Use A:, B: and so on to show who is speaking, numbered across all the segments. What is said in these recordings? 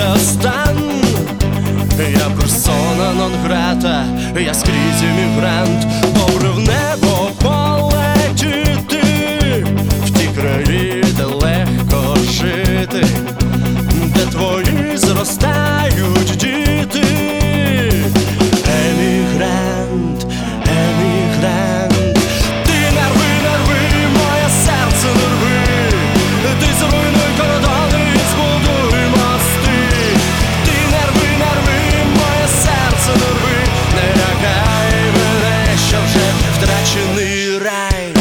A: це стан. Я персона нон грата, я скрізь іммігрант. Добре в небо полетіти, в ті краї, де легко жити, де твої зростають діти. Емігрант, емігрант. Ти нерви, нерви, моє серце нерви. Ти зруйнуй кордони і збудуй мости. Ти нерви, нерви, моє серце нерви. Не лякай мене, що вже втрачений рай.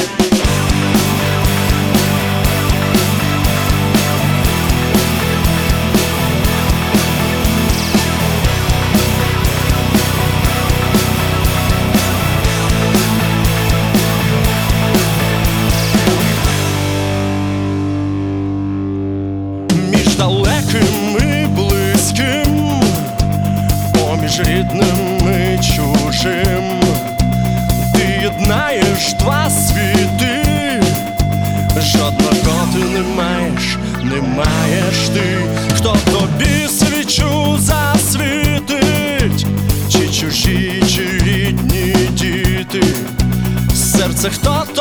A: Далеким і близьким, поміж рідним і чужим, ти єднаєш два світи. Жодного ти не маєш, не маєш ти, хто тобі свічу засвітить, чи чужі, чи рідні діти. Серце хто